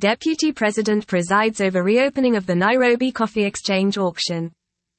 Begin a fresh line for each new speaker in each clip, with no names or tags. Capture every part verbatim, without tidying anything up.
Deputy President presides over reopening of the Nairobi Coffee Exchange auction.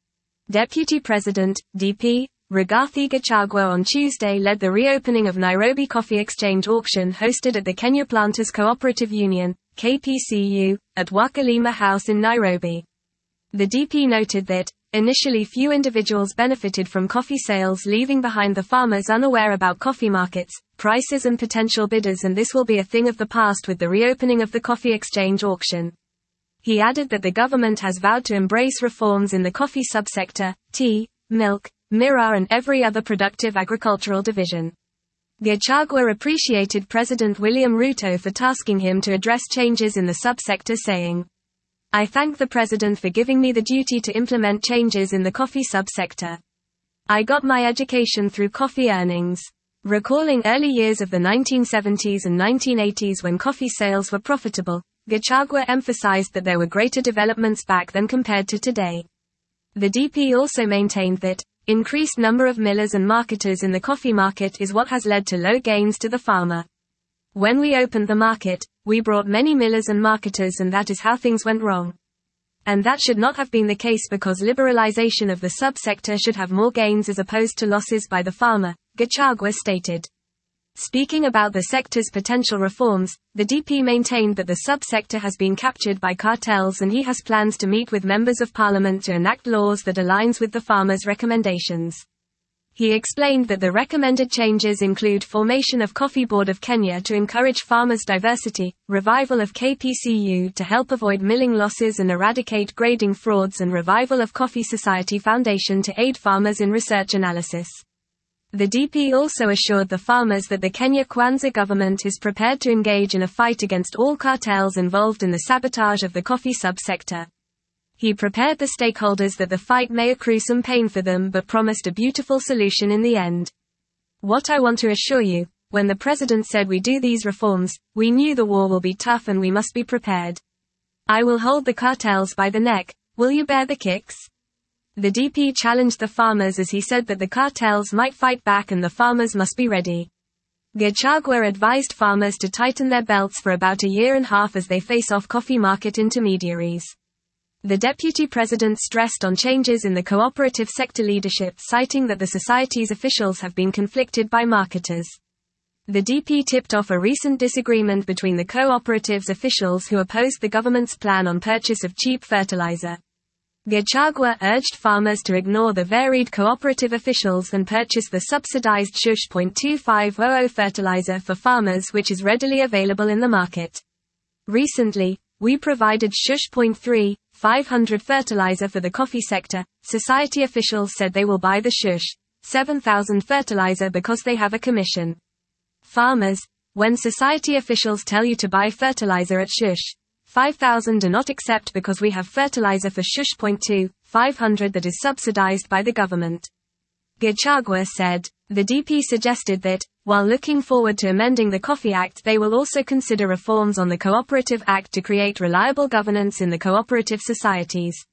Deputy President, D P, Rigathi Gachagua on Tuesday led the reopening of Nairobi Coffee Exchange auction hosted at the Kenya Planters Cooperative Union, K P C U, at Wakalima House in Nairobi. The D P noted that, initially few individuals benefited from coffee sales, leaving behind the farmers unaware about coffee markets, prices and potential bidders, and this will be a thing of the past with the reopening of the coffee exchange auction. He added that the government has vowed to embrace reforms in the coffee subsector, tea, milk, miraa and every other productive agricultural division. Gachagua appreciated President William Ruto for tasking him to address changes in the subsector, saying, "I thank the President for giving me the duty to implement changes in the coffee subsector. I got my education through coffee earnings." Recalling early years of the nineteen seventies and nineteen eighties when coffee sales were profitable, Gachagua emphasized that there were greater developments back then compared to today. The D P also maintained that, increased number of millers and marketers in the coffee market is what has led to low gains to the farmer. When we opened the market, we brought many millers and marketers, and that is how things went wrong. And that should not have been the case, because liberalization of the subsector should have more gains as opposed to losses by the farmer, Gachagua stated. Speaking about the sector's potential reforms, the D P maintained that the subsector has been captured by cartels and he has plans to meet with members of parliament to enact laws that aligns with the farmers' recommendations. He explained that the recommended changes include formation of Coffee Board of Kenya to encourage farmers' diversity, revival of K P C U to help avoid milling losses and eradicate grading frauds, and revival of Coffee Society Foundation to aid farmers in research analysis. The D P also assured the farmers that the Kenya Kwanza government is prepared to engage in a fight against all cartels involved in the sabotage of the coffee subsector. He prepared the stakeholders that the fight may accrue some pain for them, but promised a beautiful solution in the end. "What I want to assure you, when the President said we do these reforms, we knew the war will be tough and we must be prepared. I will hold the cartels by the neck. Will you bear the kicks?" The D P challenged the farmers as he said that the cartels might fight back and the farmers must be ready. Gachagua advised farmers to tighten their belts for about a year and a half as they face off coffee market intermediaries. The Deputy President stressed on changes in the cooperative sector leadership, citing that the society's officials have been conflicted by marketers. The D P tipped off a recent disagreement between the cooperative's officials who opposed the government's plan on purchase of cheap fertilizer. Gachagua urged farmers to ignore the varied cooperative officials and purchase the subsidized Shush point two five hundred fertilizer for farmers, which is readily available in the market. Recently, we provided Shush point three five hundred fertilizer for the coffee sector. Society officials said they will buy the Shush seven thousand fertilizer because they have a commission. Farmers, when society officials tell you to buy fertilizer at Shush five thousand, do not accept because we have fertilizer for Shush point two five hundred that is subsidized by the government. Gachagua said. The D P suggested that, while looking forward to amending the Coffee Act, they will also consider reforms on the Cooperative Act to create reliable governance in the cooperative societies.